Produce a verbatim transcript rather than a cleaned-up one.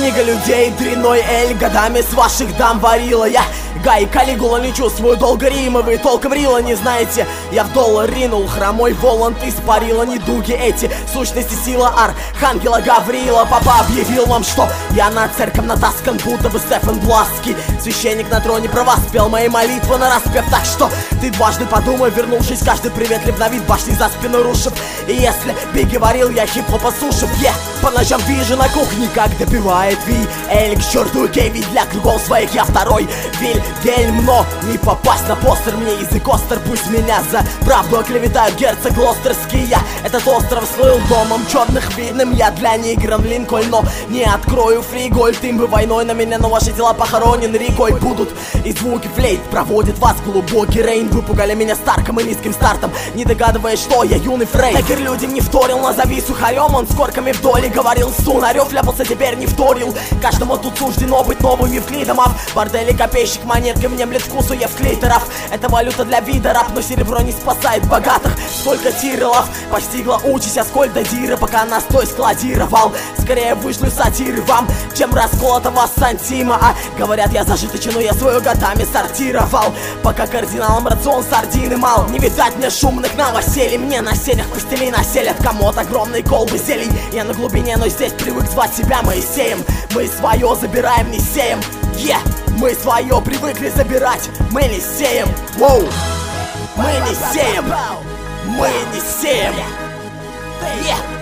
Книга людей, дрянной эль, годами с ваших дам варила я. Гай, Калигула, не чувствую долго рима, вы толком рила не знаете. Я в доллар ринул, хромой Воланд испарила недуги эти. Сущности сила архангела Гавриила. Папа объявил вам, что я на церковь натаскан, будто бы Стефан Бласки. Священник на троне про вас пел мои молитвы на распев. Так что ты дважды подумай, вернувшись, каждый приветлив на вид, башни за спину рушив. И если би говорил, я хип-хоп осушив. Я yeah. по ночам вижу на кухне, как добивает Ви. Эль, к черту Кеви, для кругов своих я второй Виль. Гельм, но не попасть на постер мне язык остр. Пусть меня за правду оклеветают герцог Глостерский. Я этот остров слыл домом черных видным. Я для негров Линкольн, но не открою фригольд. Им бы войной на меня, но ваши тела похоронены рекой будут. И звуки флейт проводят вас глубокий рейн. Вы пугали меня Старком и низким стартом, не догадываясь, что я юный Фрей. Тагер людям не вторил, назови сухарем. Он с корками вдоль и говорил Сунарев, ляпался, теперь не вторил. Каждому тут суждено быть новым Евклидом. А в борделе копейщик монетка внемлет вкусу евклейтеров. Это валюта для вида раб, но серебро не спасает богатых. Сколько тирелов постигла участь Аскольда Дира, пока настой складировал. Скорее вышлю сатиры вам, чем расколотого сантима. А говорят, я зажиточен, но я свою годами сортировал. Пока кардиналом рацион сардины мал. Не видать мне шумных новоселий. Мне на сенях пастели населят комод огромной колбы зелень. Я на глубине, но здесь привык звать себя Моисеем. Мы свое забираем, не сеем. Yeah. Мы свое привыкли забирать, мы не сеем. Воу. Мы не сеем. Мы не сеем. Yeah.